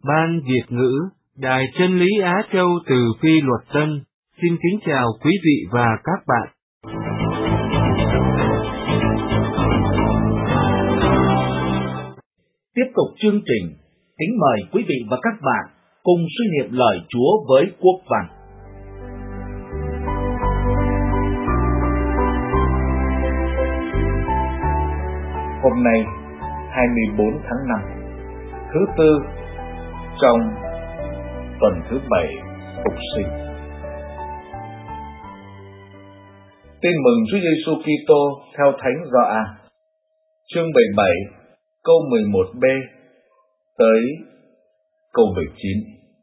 Ban Việt ngữ, Đài Chân lý Á Châu từ Phi Luật Tân, xin kính chào quý vị và các bạn. Tiếp tục chương trình, kính mời quý vị và các bạn cùng suy niệm lời Chúa với Quốc Văn. Hôm nay, 24 tháng 5, thứ Tư, trong tuần thứ 7 Phục sinh. Tin mừng Chúa Giêsu Kitô theo Thánh Gioan, chương 17, câu 11b tới câu 19.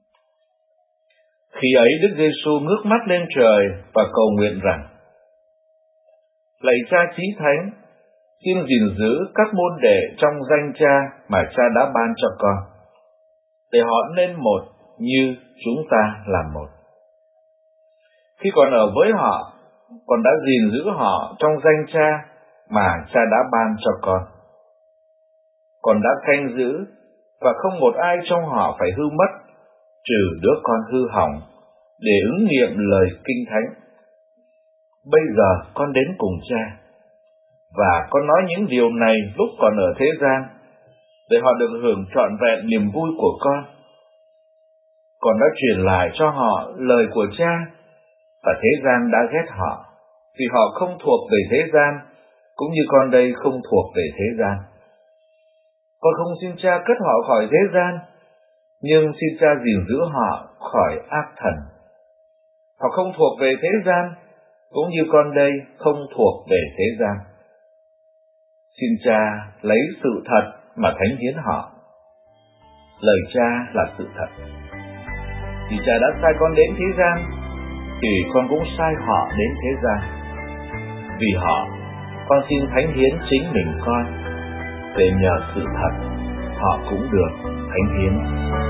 Khi ấy Đức Giêsu ngước mắt lên trời và cầu nguyện rằng: Lạy Cha Chí Thánh, xin gìn giữ các môn đệ trong danh Cha mà Cha đã ban cho con, để họ nên một như chúng ta là một. Khi còn ở với họ, con đã gìn giữ họ trong danh Cha mà Cha đã ban cho con. Con đã canh giữ, và không một ai trong họ phải hư mất, trừ đứa con hư hỏng, để ứng nghiệm lời Kinh Thánh. Bây giờ con đến cùng Cha, và con nói những điều này lúc còn ở thế gian, để họ được hưởng trọn vẹn niềm vui của con. Con đã truyền lại cho họ lời của Cha, và thế gian đã ghét họ, vì họ không thuộc về thế gian, cũng như con đây không thuộc về thế gian. Con không xin Cha cất họ khỏi thế gian, nhưng xin Cha gìn giữ họ khỏi ác thần. Họ không thuộc về thế gian, cũng như con đây không thuộc về thế gian. Xin Cha lấy sự thật mà thánh hiến họ. Lời Cha là sự thật. Vì Cha đã sai con đến thế gian, thì con cũng sai họ đến thế gian. Vì họ, con xin thánh hiến chính mình con, để nhờ sự thật, họ cũng được thánh hiến.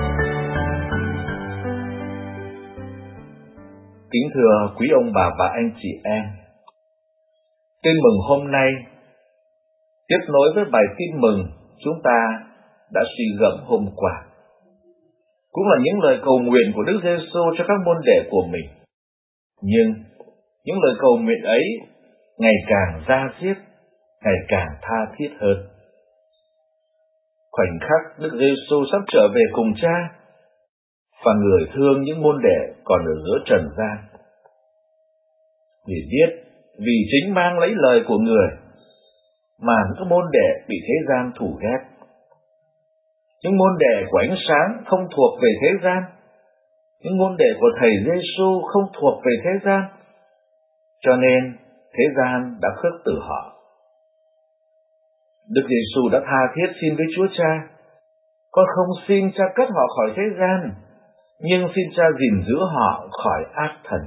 Kính thưa quý ông bà và anh chị em, tin mừng hôm nay tiếp nối với bài tin mừng chúng ta đã suy gẫm hôm qua, cũng là những lời cầu nguyện của Đức Giêsu cho các môn đệ của mình. Nhưng những lời cầu nguyện ấy ngày càng da diết, ngày càng tha thiết hơn. Khoảnh khắc Đức Giêsu sắp trở về cùng Cha, và Người thương những môn đệ còn ở giữa trần gian. Vì biết, vì chính mang lấy lời của Người mà những môn đệ bị thế gian thù ghét. Những môn đệ của ánh sáng không thuộc về thế gian, những môn đệ của Thầy Giêsu không thuộc về thế gian, cho nên thế gian đã khước từ họ. Đức Giêsu đã tha thiết xin với Chúa Cha: Con không xin Cha cất họ khỏi thế gian, nhưng xin Cha gìn giữ họ khỏi ác thần.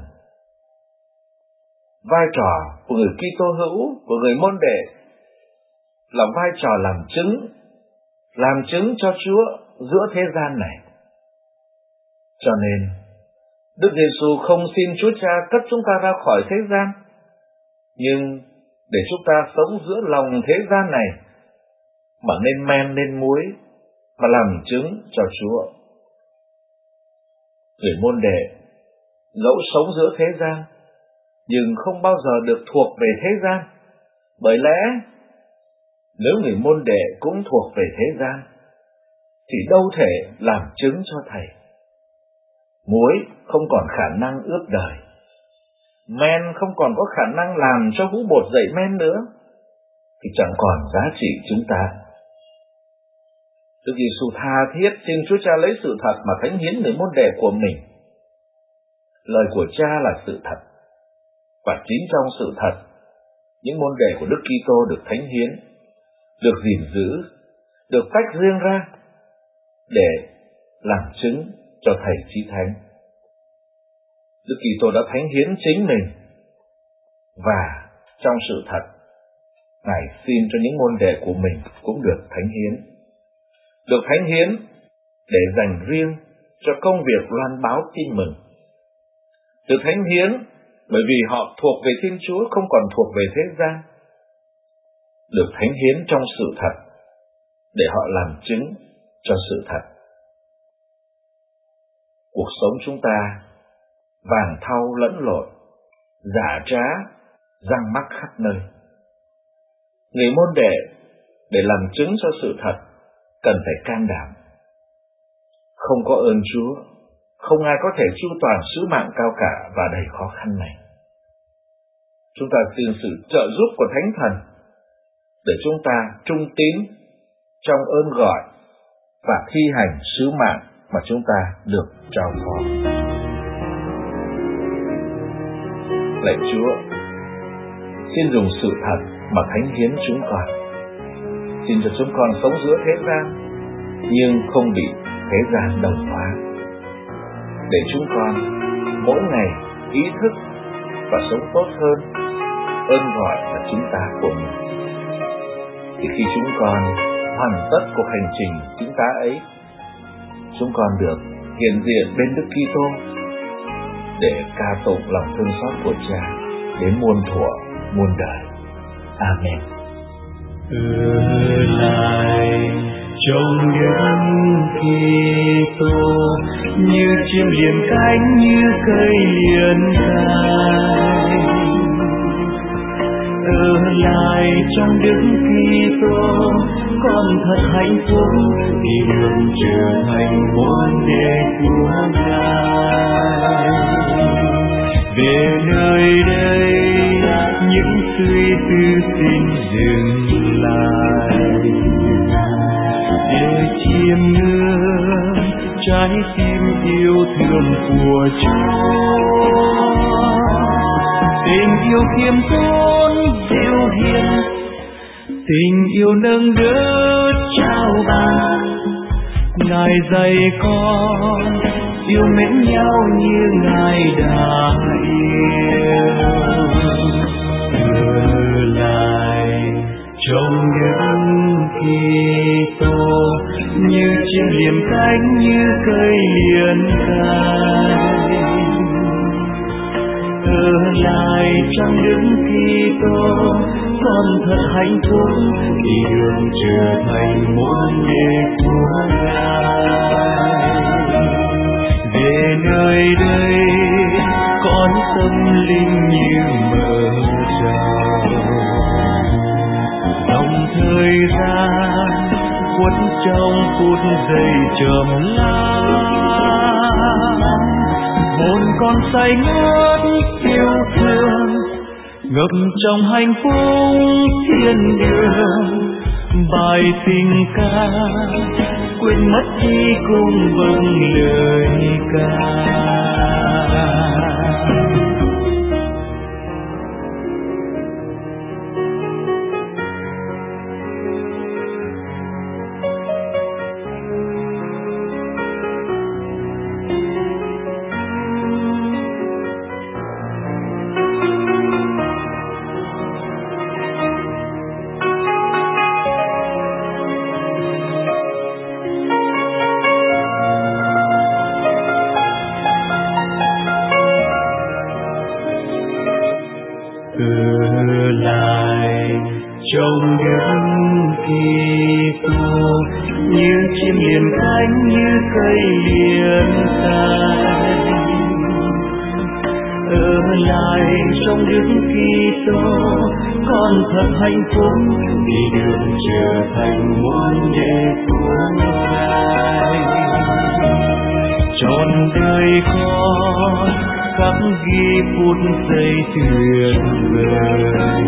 Vai trò của người Kitô hữu, của người môn đệ là vai trò làm chứng cho Chúa giữa thế gian này. Cho nên, Đức Giêsu không xin Chúa Cha cất chúng ta ra khỏi thế gian, nhưng để chúng ta sống giữa lòng thế gian này, mà nên men nên muối, mà làm chứng cho Chúa. Người môn đệ dẫu sống giữa thế gian, nhưng không bao giờ được thuộc về thế gian, bởi lẽ nếu người môn đệ cũng thuộc về thế gian, thì đâu thể làm chứng cho Thầy. Muối không còn khả năng ướp đời, men không còn có khả năng làm cho hũ bột dậy men nữa, thì chẳng còn giá trị chúng ta. Đức Giêsu tha thiết xin Chúa Cha lấy sự thật mà thánh hiến người môn đệ của mình. Lời của Cha là sự thật, và chính trong sự thật, những môn đệ của Đức Kitô được thánh hiến, được gìn giữ, được tách riêng ra để làm chứng cho Thầy Chí Thánh. Đức Kitô đã thánh hiến chính mình, và trong sự thật, Ngài xin cho những môn đệ của mình cũng được thánh hiến. Được thánh hiến để dành riêng cho công việc loan báo tin mừng. Được thánh hiến bởi vì họ thuộc về Thiên Chúa, không còn thuộc về thế gian. Được thánh hiến trong sự thật để họ làm chứng cho sự thật. cuộc sống chúng ta vàng thau lẫn lộn, giả trá, răng mắc khắp nơi. Người môn đệ để làm chứng cho sự thật cần phải can đảm. Không có ơn Chúa, không ai có thể chu toàn sứ mạng cao cả và đầy khó khăn này. Chúng ta xin sự trợ giúp của Thánh Thần để chúng ta trung tín trong ơn gọi và thi hành sứ mạng mà chúng ta được trao phó. Lạy Chúa, xin dùng sự thật mà thánh hiến chúng con. Xin cho chúng con sống giữa thế gian nhưng không bị thế gian đồng hóa, để chúng con mỗi ngày ý thức và sống tốt hơn ơn gọi là chính ta của mình. Thì khi chúng con hoàn tất cuộc hành trình chính ta ấy, chúng con được hiện diện bên Đức Kitô để ca tụng lòng thương xót của Cha đến muôn thuở muôn đời. Amen. Lại trong Đức Kitô như chim liềm cánh, như cây liền cánh. Lại trong Đức Kitô con thật hạnh phúc, vì đường trở thành môn đệ của Ngài. Về nơi đây những suy tư xin dừng lại, để chiêm ngưỡng trái tim yêu thương của Chúa. Tình yêu khiêm tốn dịu hiền, tình yêu nâng đỡ trao ban. Ngài dạy con yêu mến nhau như Ngài đã yêu. Trở lại trong Đức Kitô như chim liềm cánh, như cây liền cánh. Lại trong Đức Kitô con thật hạnh phúc, vì đường trở thành môn đệ của Ngài. Về nơi đây con tâm linh như mở rộng, dòng thời gian quấn trong phút giây trầm lắng. Hồn con say ngất yêu thương, ngập trong hạnh phúc thiên đường. Bài tình ca quên mất khi cùng vâng lời ca. Lại trong Đức Kitô như chim liền cánh, như cây liền cánh. Lại trong Đức Kitô con thật hạnh phúc, vì đường trở thành môn đệ của Ngài. Trọn đời con khắc ghi phút giây tuyệt vời,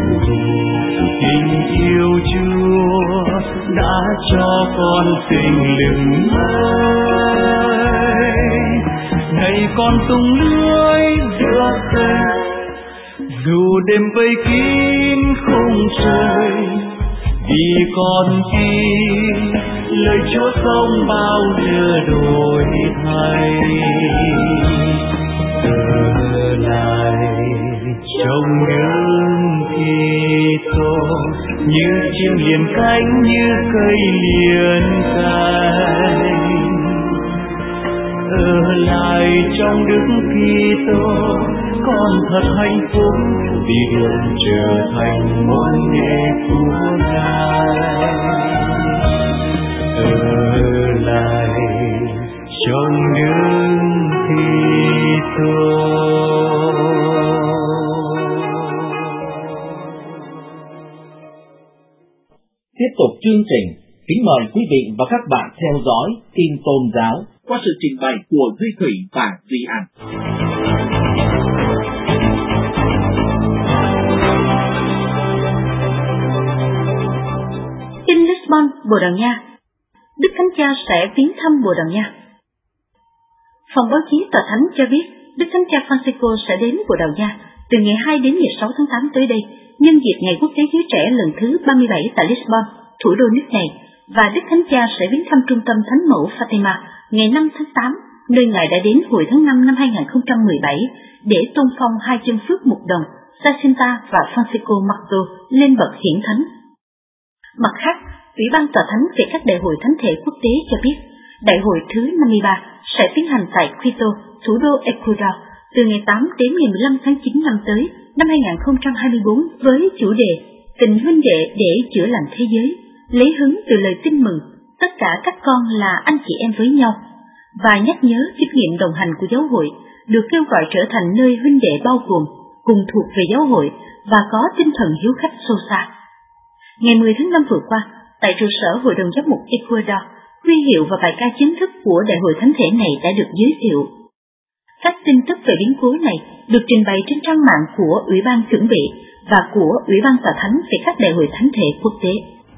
tình yêu Chúa đã cho con sinh lực mới. Ngày con tung lưới giữa cây, dù đêm vây kín khung trời, vì con tin lời Chúa không bao giờ đổi thay. Trở lại trong Đức Kitô như chim liền cánh, như cây liền cánh. Lại trong Đức Kitô con thật hạnh phúc, vì đường trở thành môn đệ của Ngài. Lại chọn đường Kitô. Tiếp tục chương trình, kính mời quý vị và các bạn theo dõi tin tôn giáo qua sự trình bày của Duy Thủy và Duy An. Tin Lisbon, Bồ Đào Nha. Đức Thánh Cha sẽ viếng thăm Bồ Đào Nha. Phòng báo chí Tòa Thánh cho biết Đức Thánh Cha Francisco sẽ đến Bồ Đào Nha từ ngày 2 đến ngày 6 tháng 8 tới đây, nhân dịp Ngày Quốc tế Giới Trẻ lần thứ 37 tại Lisbon, thủ đô nước này, và Đức Thánh Cha sẽ viếng thăm trung tâm Thánh mẫu Fatima ngày 5 tháng 8, nơi Ngài đã đến hồi tháng 5 năm 2017 để tôn phong hai chân phước mục đồng, Jacinta và Francisco Marto lên bậc hiển thánh. Mặt khác, Ủy ban Tòa Thánh về các đại hội thánh thể quốc tế cho biết đại hội thứ 53 sẽ tiến hành tại Quito, thủ đô Ecuador, từ ngày 8 đến ngày 15 tháng 9 năm tới, năm 2024, với chủ đề Tình huynh đệ để chữa lành thế giới, lấy hứng từ lời tin mừng, tất cả các con là anh chị em với nhau, và nhắc nhớ kinh nghiệm đồng hành của giáo hội, được kêu gọi trở thành nơi huynh đệ bao gồm, cùng thuộc về giáo hội và có tinh thần hiếu khách sâu xa. Ngày 10 tháng 5 vừa qua, tại trụ sở Hội đồng Giám mục Ecuador, huy hiệu và bài ca chính thức của đại hội thánh thể này đã được giới thiệu. Các tin tức về biến cố này được trình bày trên trang mạng của Ủy ban chuẩn bị và của Ủy ban Tòa Thánh về các đại hội thánh thể quốc tế.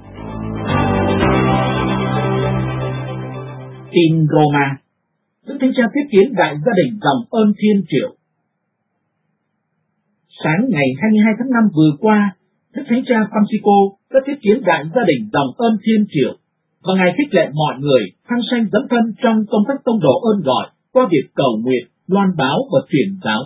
Tin Roma. Đức Thánh Cha tiếp kiến đại gia đình dòng ơn Thiên Triệu. Sáng ngày 22 tháng 5 vừa qua, Đức Thánh Cha Francisco đã tiếp kiến đại gia đình dòng ơn Thiên Triệu, và Ngài khích lệ mọi người hăng say dấn thân trong công tác tông đồ ơn gọi qua việc cầu nguyện, loan báo và truyền giáo.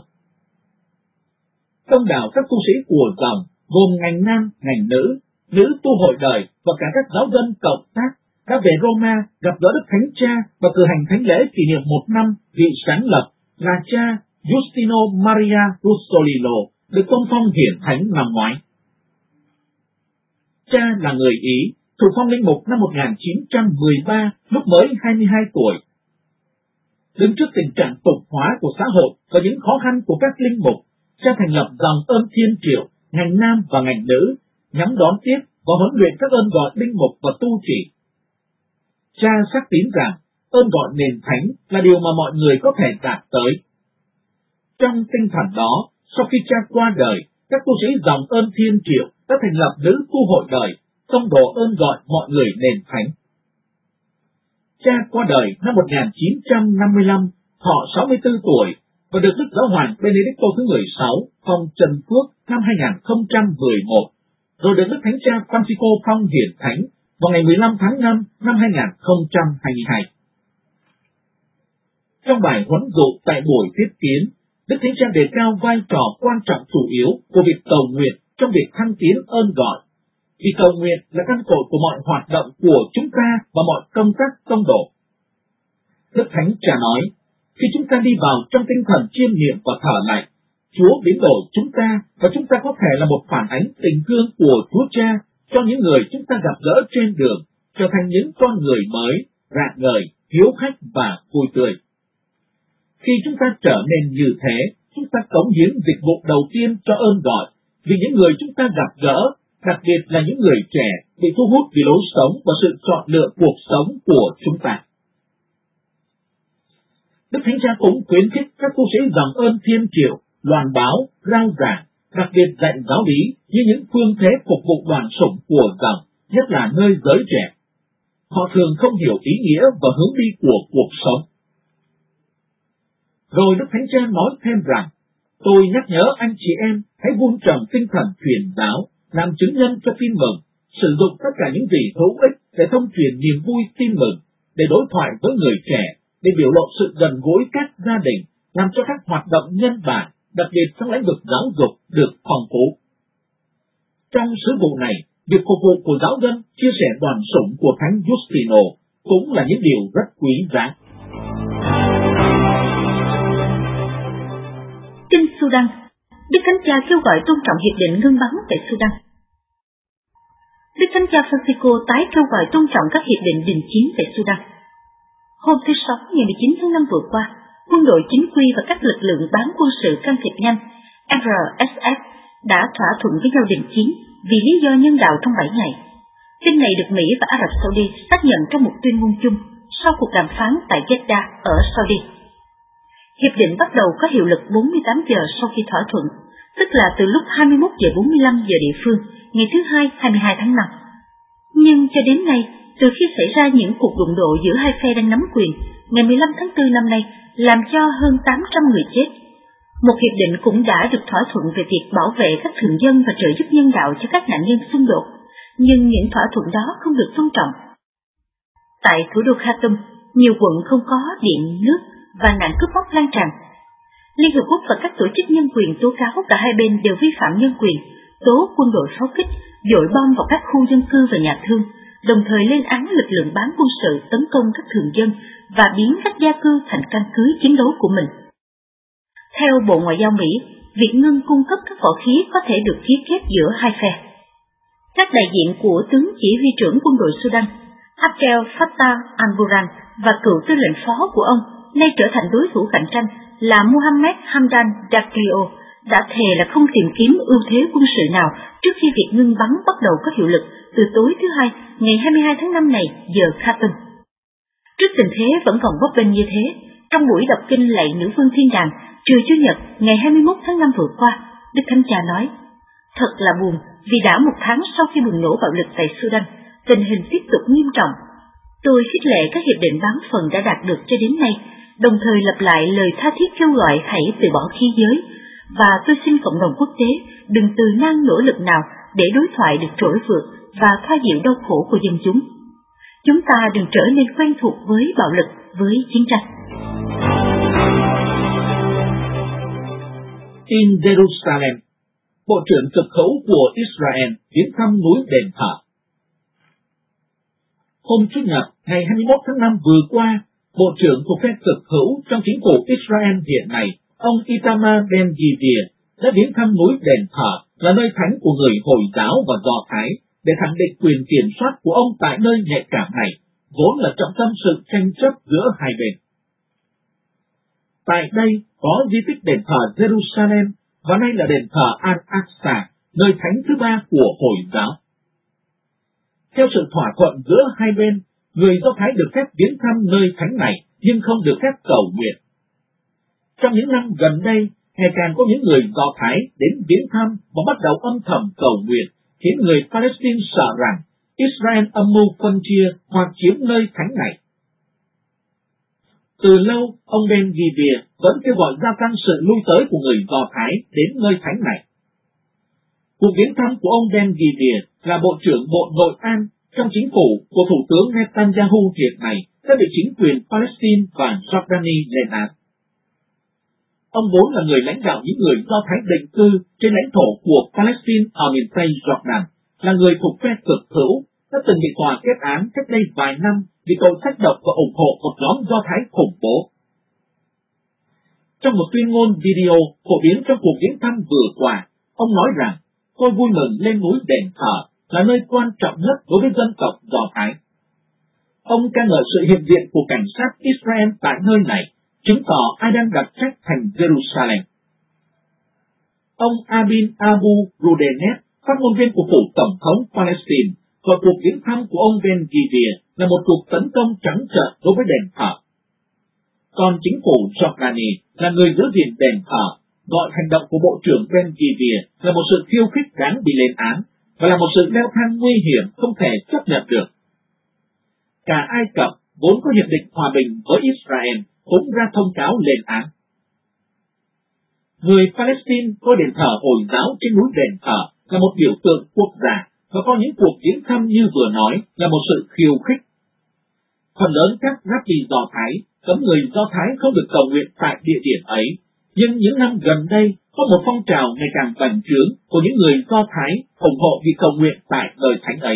Đông đảo các tu sĩ của dòng, gồm ngành nam, ngành nữ tu hội đời và cả các giáo dân cộng tác đã về Roma gặp gỡ Đức Thánh Cha và cử hành thánh lễ kỷ niệm 1 năm vị sáng lập là cha Giustino Maria Russolino được tôn phong hiển thánh năm ngoái. Cha là người Ý, thụ phong linh mục năm 1913 lúc mới 22 tuổi. Đứng trước tình trạng tục hóa của xã hội và những khó khăn của các linh mục, cha thành lập dòng ơn Thiên Triệu, ngành nam và ngành nữ, nhắm đón tiếp và huấn luyện các ơn gọi linh mục và tu trì. Cha xác tín rằng ơn gọi nền thánh là điều mà mọi người có thể đạt tới. Trong tinh thần đó, sau khi cha qua đời, các tu sĩ dòng ơn Thiên Triệu đã thành lập nữ tu hội đời, tông đồ ơn gọi mọi người nền thánh. Cha qua đời năm 1955, thọ 64 tuổi, và được Đức Giáo hoàng Benedicto thứ 16 phong trần phước năm 2011, rồi được Đức Thánh Cha Francisco phong hiển thánh vào ngày 15 tháng 5 năm 2022. Trong bài huấn dụ tại buổi tiếp kiến, Đức Thánh Cha đề cao vai trò quan trọng chủ yếu của việc cầu nguyện trong việc thăng tiến ơn gọi, vì cầu nguyện là căn cội của mọi hoạt động của chúng ta và mọi công tác tông đồ. Đức Thánh Cha nói, khi chúng ta đi vào trong tinh thần chiêm niệm và thở lạy, Chúa biến đổi chúng ta và chúng ta có thể là một phản ánh tình thương của Chúa Cha cho những người chúng ta gặp gỡ trên đường, trở thành những con người mới, rạng ngời, hiếu khách và vui tươi. Khi chúng ta trở nên như thế, chúng ta cống hiến dịch vụ đầu tiên cho ơn gọi, vì những người chúng ta gặp gỡ, đặc biệt là những người trẻ, bị thu hút vì lối sống và sự chọn lựa cuộc sống của chúng ta. Đức Thánh Cha cũng khuyến khích các tu sĩ dòng ơn Thiên Triệu loan báo, rao giảng, đặc biệt dạy giáo lý như những phương thế phục vụ đoàn sủng của dòng, nhất là nơi giới trẻ. Họ thường không hiểu ý nghĩa và hướng đi của cuộc sống. Rồi Đức Thánh Cha nói thêm rằng, tôi nhắc nhớ anh chị em hãy vun trồng tinh thần truyền giáo, làm chứng nhân cho tin mừng, sử dụng tất cả những gì hữu ích để thông truyền niềm vui tin mừng, để đối thoại với người trẻ, để biểu lộ sự gần gũi các gia đình, làm cho các hoạt động nhân bản, đặc biệt trong lĩnh vực giáo dục, được phong phú. Trong sứ vụ này, việc phục vụ của giáo dân chia sẻ đoàn sủng của Thánh Giustino cũng là những điều rất quý giá. Tin Sudan. Đức Thánh Cha kêu gọi tôn trọng hiệp định ngưng bắn tại Sudan. Đức Thánh Cha Francisco tái kêu gọi tôn trọng các hiệp định đình chiến tại Sudan. Hôm thứ Sáu ngày 19 tháng 5 vừa qua, quân đội chính quy và các lực lượng bán quân sự can thiệp nhanh RSF đã thỏa thuận với nhau đình chiến vì lý do nhân đạo trong 7 ngày. Tin này được Mỹ và Ả Rập Saudi xác nhận trong một tuyên ngôn chung sau cuộc đàm phán tại Jeddah ở Saudi. Hiệp định bắt đầu có hiệu lực 48 giờ sau khi thỏa thuận, tức là từ lúc 21 giờ 45 giờ địa phương, ngày thứ Hai 22 tháng 5. Nhưng cho đến nay, từ khi xảy ra những cuộc đụng độ giữa hai phe đang nắm quyền, ngày 15 tháng 4 năm nay, làm cho hơn 800 người chết. Một hiệp định cũng đã được thỏa thuận về việc bảo vệ các thường dân và trợ giúp nhân đạo cho các nạn nhân xung đột, nhưng những thỏa thuận đó không được tôn trọng. Tại thủ đô Khartoum, nhiều quận không có điện, nước và nạn cướp bóc lan tràn. Liên Hợp Quốc và các tổ chức nhân quyền tố cáo cả hai bên đều vi phạm nhân quyền, tố quân đội pháo kích, dội bom vào các khu dân cư và nhà thương, đồng thời lên án lực lượng bán quân sự tấn công các thường dân và biến các gia cư thành căn cứ chiến đấu của mình. Theo Bộ Ngoại giao Mỹ, việc ngưng cung cấp các võ khí có thể được ký kết giữa hai phe. Các đại diện của tướng chỉ huy trưởng quân đội Sudan, Abdel Fattah al-Burhan và cựu tư lệnh phó của ông, nay trở thành đối thủ cạnh tranh là Mohamed Hamdan Dagalo, đã thề là không tìm kiếm ưu thế quân sự nào trước khi việc ngưng bắn bắt đầu có hiệu lực từ tối thứ Hai, ngày 22 tháng 5 này, giờ Khartoum. Trước tình thế vẫn còn bấp bênh như thế, trong buổi đọc kinh lạy Nữ Vương Thiên Đàng trưa Chủ nhật ngày 21 tháng 5 vừa qua, Đức Thánh Cha nói: "Thật là buồn vì đã một tháng sau khi bùng nổ bạo lực tại Sudan, tình hình tiếp tục nghiêm trọng. Tôi khích lệ các hiệp định bán phần đã đạt được cho đến nay, đồng thời lặp lại lời tha thiết kêu gọi hãy từ bỏ khí giới, và tôi xin cộng đồng quốc tế đừng từ nan nỗ lực nào để đối thoại được trỗi vượt và thoa dịu đau khổ của dân chúng. Chúng ta đừng trở nên quen thuộc với bạo lực, với chiến tranh." In Jerusalem, Bộ trưởng Cực hữu của Israel viếng thăm núi Đền Thờ. Hôm Chủ nhật ngày 21 tháng 5 vừa qua, Bộ trưởng thuộc phe cực hữu trong chính phủ Israel hiện nay, ông Itamar Ben-Gvir đã viếng thăm núi Đền Thờ là nơi thánh của người Hồi giáo và Do Thái để khẳng định quyền kiểm soát của ông tại nơi nhạy cảm này, vốn là trọng tâm sự tranh chấp giữa hai bên. Tại đây có di tích đền thờ Jerusalem và nay là đền thờ Al-Aqsa, nơi thánh thứ ba của Hồi giáo. Theo sự thỏa thuận giữa hai bên, người Do Thái được phép viếng thăm nơi thánh này nhưng không được phép cầu nguyện. Trong những năm gần đây, ngày càng có những người Do Thái đến viếng thăm và bắt đầu âm thầm cầu nguyện, khiến người Palestine sợ rằng Israel âm mưu phân chia hoặc chiếm nơi thánh này. Từ lâu, ông Ben-Gvir vẫn kêu gọi gia tăng sự lui tới của người Do Thái đến nơi thánh này. Cuộc viếng thăm của ông Ben-Gvir là Bộ trưởng Bộ Nội an trong chính phủ của Thủ tướng Netanyahu hiện nay đã bị chính quyền Palestine và Jordani lên án. Ông vốn là người lãnh đạo những người Do Thái định cư trên lãnh thổ của Palestine ở miền Tây Jordan, là người thuộc phe cực hữu, đã từng bị tòa kết án cách đây vài năm vì tội sách độc và ủng hộ một nhóm Do Thái khủng bố. Trong một tuyên ngôn video phổ biến trong cuộc viếng thăm vừa qua, ông nói rằng: "Tôi vui mừng lên núi Đền Thờ là nơi quan trọng nhất đối với dân tộc Do Thái." Ông ca ngợi sự hiện diện của cảnh sát Israel tại nơi này, chứng tỏ ai đang đặt trách thành Jerusalem. Ông Abin Abu Rudenet, phát ngôn viên của phủ Tổng thống Palestine, và cuộc viếng thăm của ông Ben-Gvir là một cuộc tấn công trắng trợn đối với đền thờ. Còn chính phủ Jordani là người giữ gìn đền thờ, gọi hành động của Bộ trưởng Ben-Gvir là một sự khiêu khích đáng bị lên án và là một sự leo thang nguy hiểm không thể chấp nhận được. Cả Ai Cập vốn có hiệp định hòa bình với Israel cũng ra thông cáo lên án. Người Palestine coi đền thờ Hồi giáo trên núi Đền Thờ là một biểu tượng quốc gia và coi những cuộc viếng thăm như vừa nói là một sự khiêu khích. Phần lớn các rabbi Do Thái cấm người Do Thái không được cầu nguyện tại địa điểm ấy, nhưng những năm gần đây có một phong trào ngày càng bành trướng của những người Do Thái ủng hộ việc cầu nguyện tại nơi thánh ấy.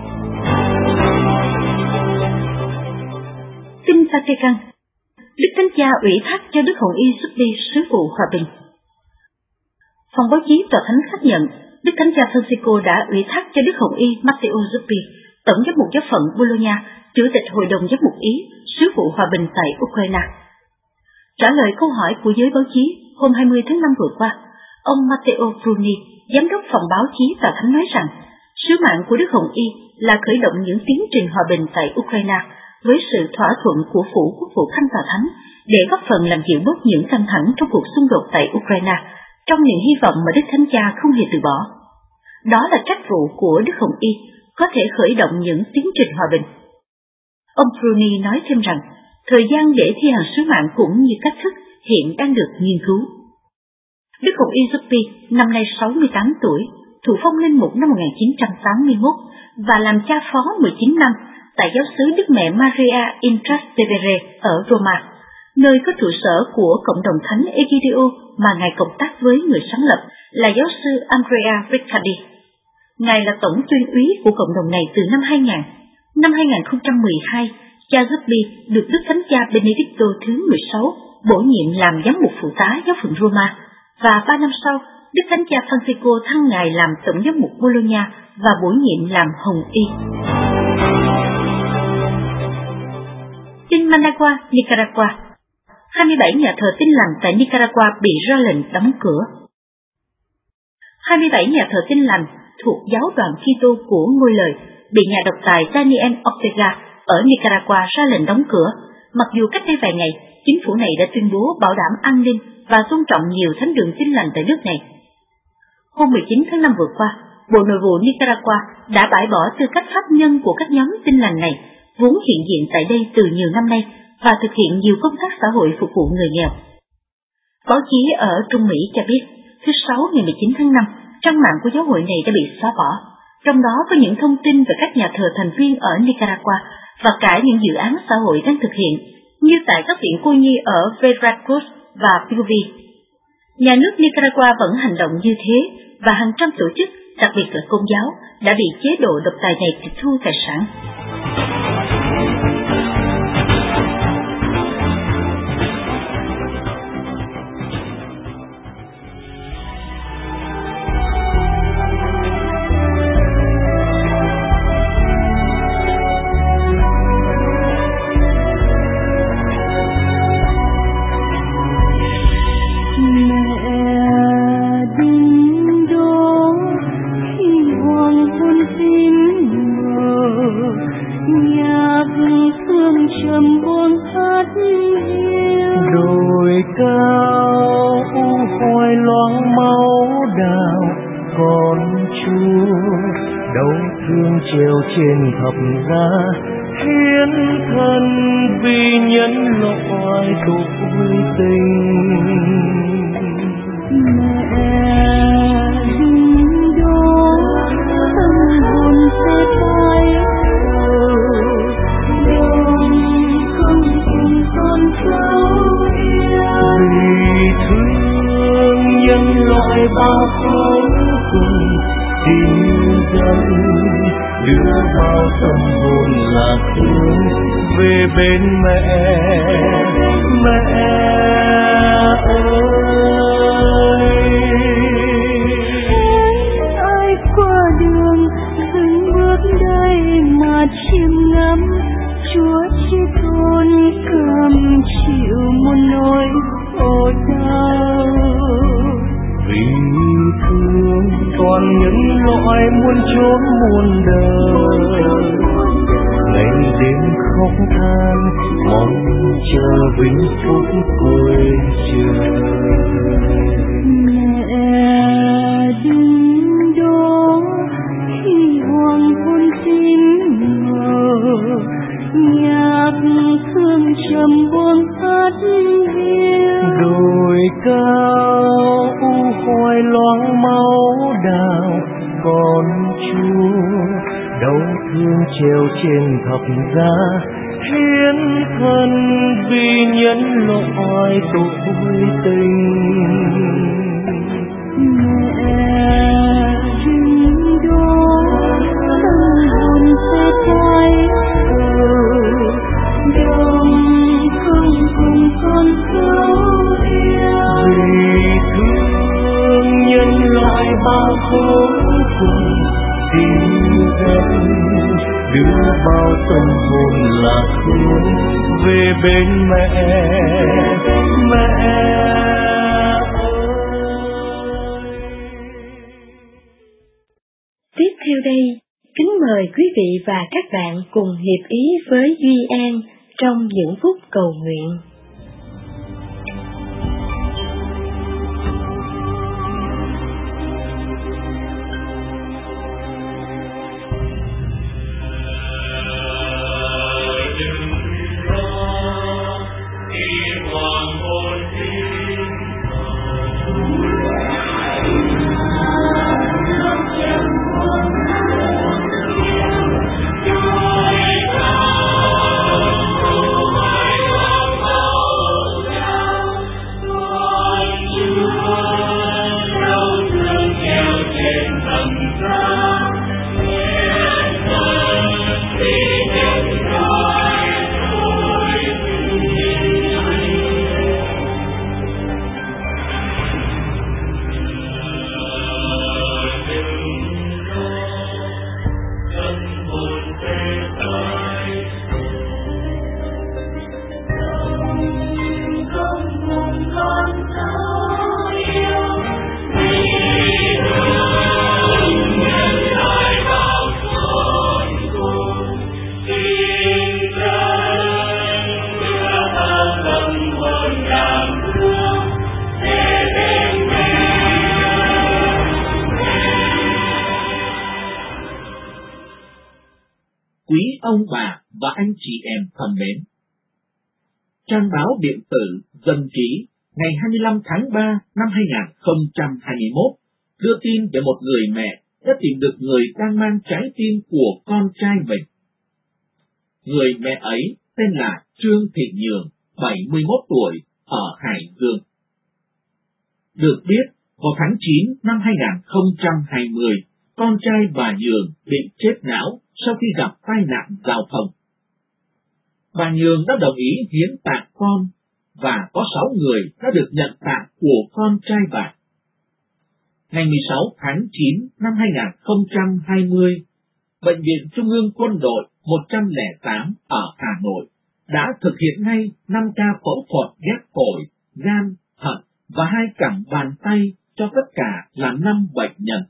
Kinh Vatican, Đức Thánh Cha ủy thác cho Đức Hồng Y Zuppi sứ vụ hòa bình. Phòng báo chí Tòa Thánh xác nhận Đức Thánh Cha Francisco đã ủy thác cho Đức Hồng Y Matteo Zuppi, tổng giám mục giáo phận Bologna, chủ tịch Hội đồng giám mục Ý, sứ vụ hòa bình tại Ukraine. Trả lời câu hỏi của giới báo chí hôm 20 tháng 5 vừa qua, ông Matteo Bruni, giám đốc phòng báo chí tòa thánh nói rằng sứ mạng của Đức Hồng Y là khởi động những tiến trình hòa bình tại Ukraine với sự thỏa thuận của phủ quốc vụ khanh tòa thánh để góp phần làm dịu bớt những căng thẳng trong cuộc xung đột tại Ukraine, trong niềm hy vọng mà Đức Thánh Cha không hề từ bỏ. Đó là trách vụ của Đức Hồng Y, có thể khởi động những tiến trình hòa bình. Ông Bruni nói thêm rằng, thời gian để thi hành sứ mạng cũng như cách thức hiện đang được nghiên cứu. Đức Hồng Y Zuppi, năm nay 68 tuổi, thụ phong linh mục năm 1981 và làm cha phó 19 năm tại giáo xứ Đức Mẹ Maria in Trastevere ở Roma, nơi có trụ sở của cộng đồng Thánh Egidio mà Ngài cộng tác với người sáng lập là giáo sư Andrea Riccardi. Ngài là tổng tuyên úy của cộng đồng này từ năm 2000. Năm 2012, cha Zuppi được Đức Thánh Cha Benedicto thứ 16 bổ nhiệm làm giám mục phụ tá giáo phận Roma, và 3 năm sau, Đức Thánh Cha Francisco thăng Ngài làm tổng giám mục Bologna và bổ nhiệm làm Hồng Y. Tin Managua, Nicaragua. 27 nhà thờ Tin Lành tại Nicaragua bị ra lệnh đóng cửa. 27 nhà thờ Tin Lành thuộc giáo đoàn Kitô của Ngôi Lời bị nhà độc tài Daniel Ortega ở Nicaragua ra lệnh đóng cửa, mặc dù cách đây vài ngày, chính phủ này đã tuyên bố bảo đảm an ninh và tôn trọng nhiều thánh đường Tin Lành tại nước này. Hôm 19 tháng 5 vừa qua, Bộ Nội vụ Nicaragua đã bãi bỏ tư cách pháp nhân của các nhóm Tin Lành này, vốn hiện diện tại đây từ nhiều năm nay và thực hiện nhiều công tác xã hội phục vụ người nghèo. Báo chí ở Trung Mỹ cho biết, thứ Sáu ngày 19 tháng 5, trang mạng của giáo hội này đã bị xóa bỏ, trong đó có những thông tin về các nhà thờ thành viên ở Nicaragua và cả những dự án xã hội đang thực hiện, như tại các viện cô nhi ở Veracruz và Pilvi. Nhà nước Nicaragua vẫn hành động như thế và hàng trăm tổ chức, đặc biệt là Công giáo, đã bị chế độ độc tài này tịch thu tài sản. Trên thập giá hiến thân vì nhân loại tội tình. Mẹ đứng đó tâm hồn sẽ bay lòng không cùng con cháu yêu, vì thương nhân loại bao khổ cùng tin dân đưa bao tâm hồn lạc hướng về bên mẹ. Mẹ ơi, ai qua đường dừng bước đây mà chiêm ngắm Chúa chỉ tôn cầm chịu một nỗi khổ đau, vì thương toàn những loại muôn chốn muôn đời, ngày đêm khóc than mong chờ vinh phúc cuối trời. Mẹ đứng đó khi hoàng hôn tím mờ, nhạc thương trầm buông hát hiu, đồi cao u hoài loáng máu đào, con Chúa đau thương treo trên thập giá hiến thân vì nhân loại tội tình. Mẹ đứng đó tâm hồn sẽ cháy đồng không cùng con cháu yêu, vì thương nhân loại bao khổ cùng tin dân đưa bao tâm hồn lạc hướng về bên mẹ. Tiếp theo đây, kính mời quý vị và các bạn cùng hiệp ý với Duy An trong những phút cầu nguyện. Quý ông bà và anh chị em thân mến, trang báo điện tử Dân trí ngày 25 tháng 3 năm 2021 đưa tin về một người mẹ đã tìm được người đang mang trái tim của con trai mình. Người mẹ ấy tên là Trương Thị Nhường, 71 tuổi, ở Hải Dương. Được biết, vào tháng 9 năm 2020, con trai bà Nhường bị chết não sau khi gặp tai nạn giao thông. Bà Nhường đã đồng ý hiến tạng con, và có 6 người đã được nhận tạng của con trai bà. Ngày 16 tháng 9 năm 2020, Bệnh viện Trung ương Quân đội 108 ở Hà Nội đã thực hiện ngay 5 ca phẫu thuật ghép phổi, gan, thận và 2 cẳng bàn tay cho tất cả là 5 bệnh nhân.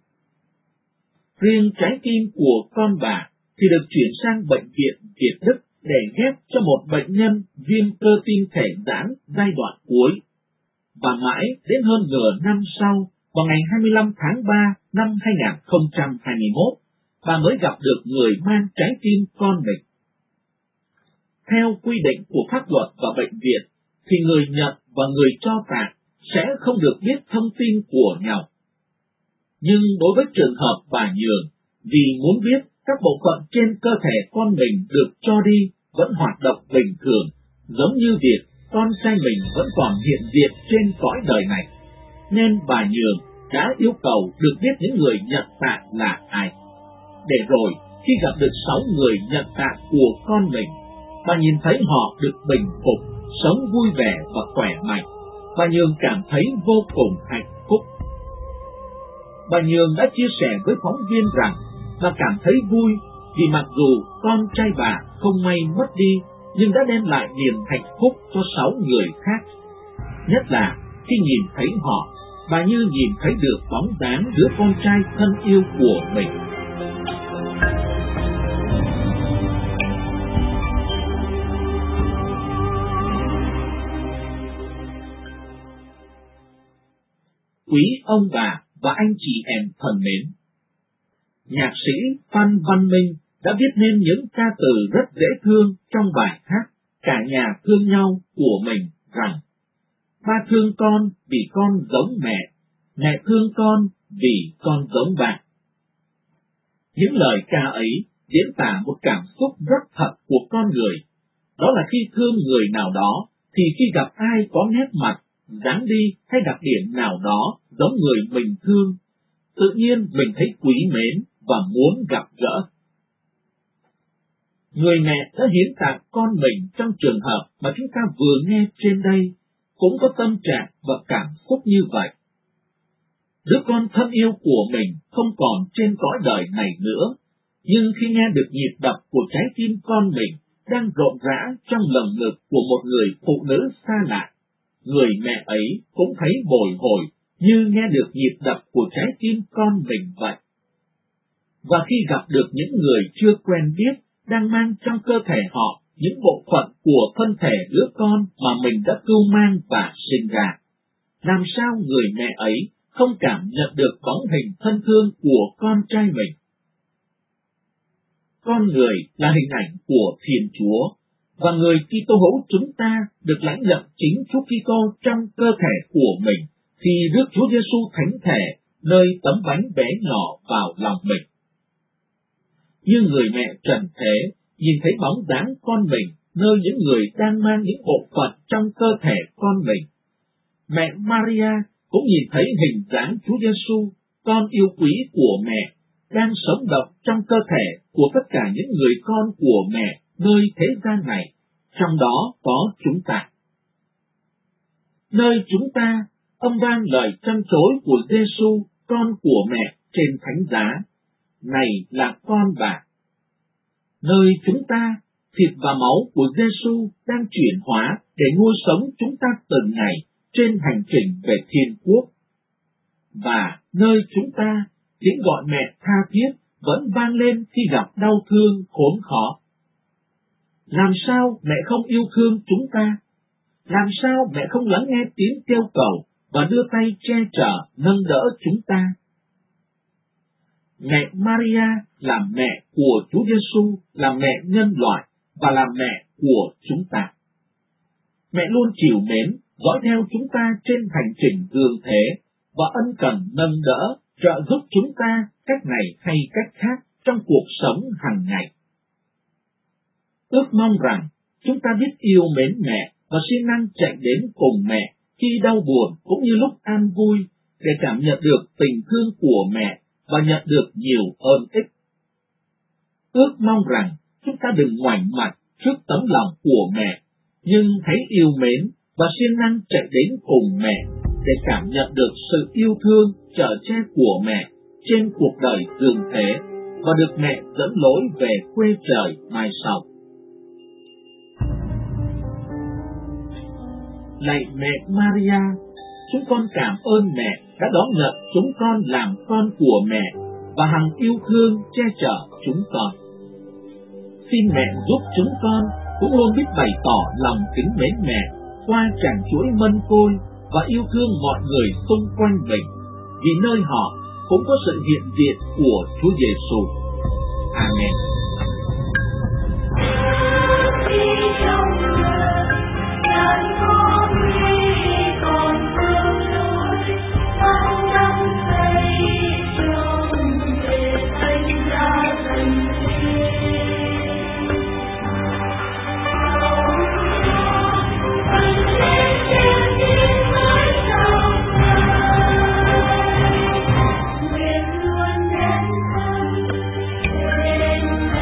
Riêng trái tim của con bà thì được chuyển sang Bệnh viện Việt Đức để ghép cho một bệnh nhân viêm cơ tim thể giãn giai đoạn cuối. Và mãi đến hơn nửa năm sau, vào ngày 25 tháng 3 năm 2021, bà mới gặp được người mang trái tim con mình. Theo quy định của pháp luật và bệnh viện, thì người nhận và người cho tạng sẽ không được biết thông tin của nhau. Nhưng đối với trường hợp bà Nhường, vì muốn biết các bộ phận trên cơ thể con mình được cho đi vẫn hoạt động bình thường, giống như việc con trai mình vẫn còn hiện diện trên cõi đời này, nên bà Nhường đã yêu cầu được biết những người nhận tạng là ai. Để rồi, khi gặp được 6 người nhận tạng của con mình, bà nhìn thấy họ được bình phục, sống vui vẻ và khỏe mạnh, bà Nhường cảm thấy vô cùng hạnh phúc. Bà Nhường đã chia sẻ với phóng viên rằng bà cảm thấy vui vì mặc dù con trai bà không may mất đi, nhưng đã đem lại niềm hạnh phúc cho 6 người khác. Nhất là khi nhìn thấy họ, bà như nhìn thấy được bóng dáng đứa con trai thân yêu của mình. Quý ông bà và anh chị em thân mến, nhạc sĩ Phan Văn Minh đã viết nên những ca từ rất dễ thương trong bài hát Cả Nhà Thương Nhau của mình rằng: ba thương con vì con giống mẹ, mẹ thương con vì con giống ba. Những lời ca ấy diễn tả một cảm xúc rất thật của con người, đó là khi thương người nào đó thì khi gặp ai có nét mặt, dáng đi hay đặc điểm nào đó giống người mình thương, tự nhiên mình thấy quý mến và muốn gặp gỡ. Người mẹ đã hiến tặng con mình trong trường hợp mà chúng ta vừa nghe trên đây cũng có tâm trạng và cảm xúc như vậy. Đứa con thân yêu của mình không còn trên cõi đời này nữa, Nhưng khi nghe được nhịp đập của trái tim con mình đang rộn rã trong lồng ngực của một người phụ nữ xa lạ, người mẹ ấy cũng thấy bồi hồi như nghe được nhịp đập của trái tim con mình vậy. Và khi gặp được những người chưa quen biết đang mang trong cơ thể họ những bộ phận của thân thể đứa con mà mình đã cưu mang và sinh ra, làm sao người mẹ ấy không cảm nhận được bóng hình thân thương của con trai mình? Con người là hình ảnh của Thiên Chúa, và người Kitô hữu chúng ta được lãnh nhận chính Chúa Kitô trong cơ thể của mình khi rước Chúa Giêsu thánh thể nơi tấm bánh bé nhỏ vào lòng mình. Như người mẹ trần thế nhìn thấy bóng dáng con mình nơi những người đang mang những bộ phận trong cơ thể con mình, mẹ Maria cũng nhìn thấy hình dáng Chúa Giêsu, con yêu quý của mẹ, đang sống động trong cơ thể của tất cả những người con của mẹ nơi thế gian này, trong đó có chúng ta. Nơi chúng ta, âm vang lời trăn trối của Giêsu, con của mẹ trên thánh giá, này là con bà. Nơi chúng ta, thịt và máu của Giêsu đang chuyển hóa để nuôi sống chúng ta từng ngày trên hành trình về Thiên Quốc. Và nơi chúng ta, tiếng gọi mẹ tha thiết vẫn vang lên khi gặp đau thương khốn khó. Làm sao mẹ không yêu thương chúng ta? Làm sao mẹ không lắng nghe tiếng kêu cầu và đưa tay che chở nâng đỡ chúng ta? Mẹ Maria là mẹ của Chúa Giêsu, là mẹ nhân loại và là mẹ của chúng ta. Mẹ luôn chiều mến, dõi theo chúng ta trên hành trình dương thế và ân cần nâng đỡ, trợ giúp chúng ta cách này hay cách khác trong cuộc sống hàng ngày. Ước mong rằng chúng ta biết yêu mến mẹ và siêng năng chạy đến cùng mẹ khi đau buồn cũng như lúc an vui để cảm nhận được tình thương của mẹ và nhận được nhiều ơn ích. Ước mong rằng chúng ta đừng ngoảnh mặt trước tấm lòng của mẹ, nhưng thấy yêu mến và siêng năng chạy đến cùng mẹ để cảm nhận được sự yêu thương chở che của mẹ trên cuộc đời dương thế và được mẹ dẫn lối về quê trời mai sau. Lạy mẹ Maria, chúng con cảm ơn mẹ đã đón nhận chúng con làm con của mẹ và hằng yêu thương che chở chúng con. Xin mẹ giúp chúng con cũng luôn biết bày tỏ lòng kính mến mẹ qua tràng chuỗi mân côi và yêu thương mọi người xung quanh mình, vì nơi họ cũng có sự hiện diện của Chúa Giêsu. Amen. Hãy subscribe cho kênh Ghiền Mì Gõ để không bỏ lỡ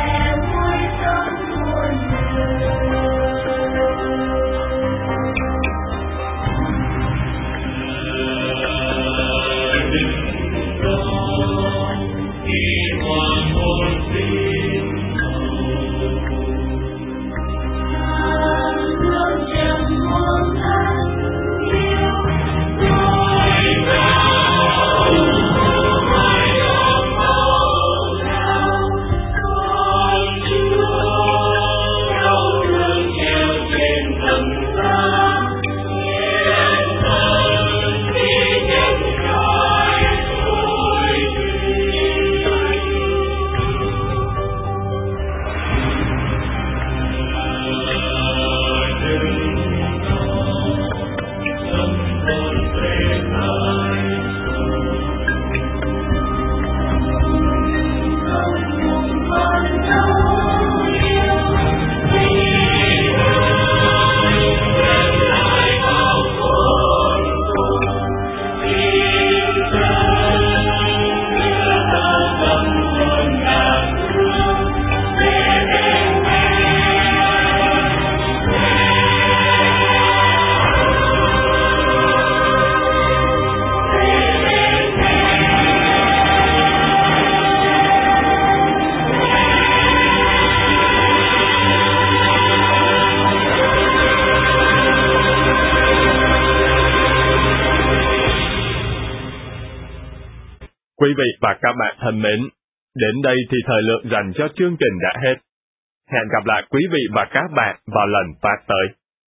Quý vị và các bạn thân mến, đến đây thì thời lượng dành cho chương trình đã hết. Hẹn gặp lại quý vị và các bạn vào lần phát tới.